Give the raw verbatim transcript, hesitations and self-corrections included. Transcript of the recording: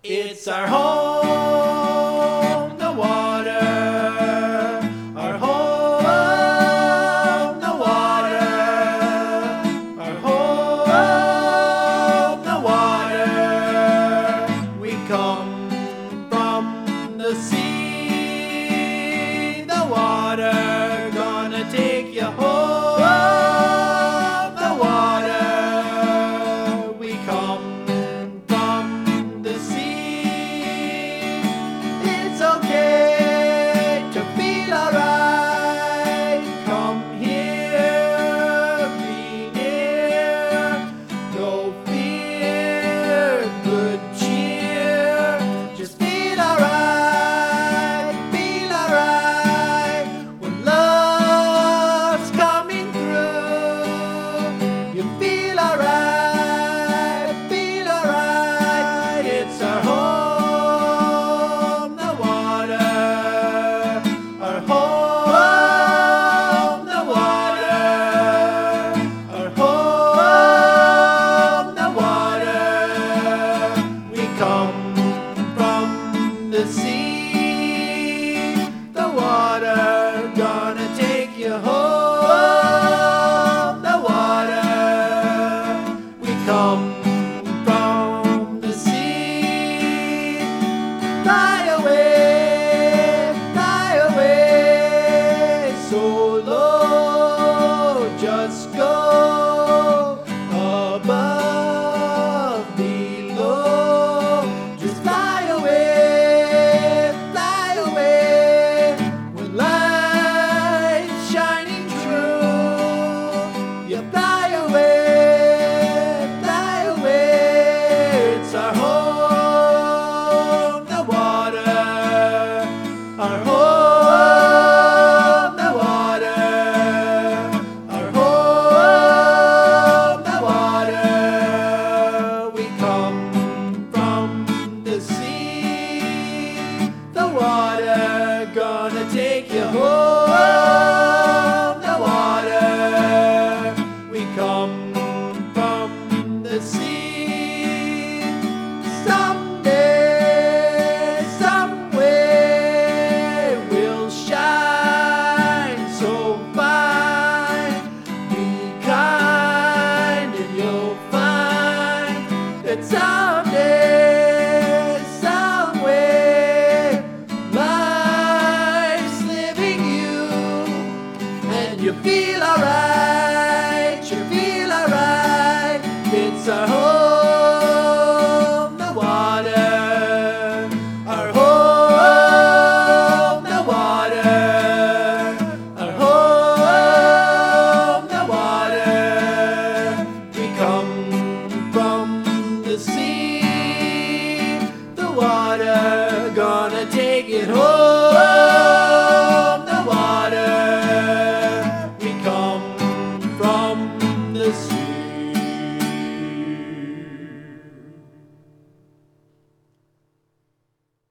It's our home, the water. Our home, the water. Our home, the water. We come from the sea, the water gonna take you home. The water, we come from the sea. It's okay to feel alright. Come here, be near. No fear, good cheer. Just feel alright, feel alright. When love's coming through, you feel alright, feel alright. It's our home, the water. Our home, the water. Our home, the water. We come from the sea, the water gonna take you home. The water, we come from the sea. Fly away, fly away, so low, just go above, below. Just fly away, fly away, when light's shining true. You fly away, fly away. It's our home, the water. Our home, the water. Our home, the water. We come from the sea, the water gonna take you home. The water, we come from the sea. Someday, someway, we'll shine so fine. Be kind and you'll find that someday, someway, life's living you. And you feel alright, you feel alright. It's our home, the water. Our home, the water. Our home, the water. We come from the sea, the water gonna take it home.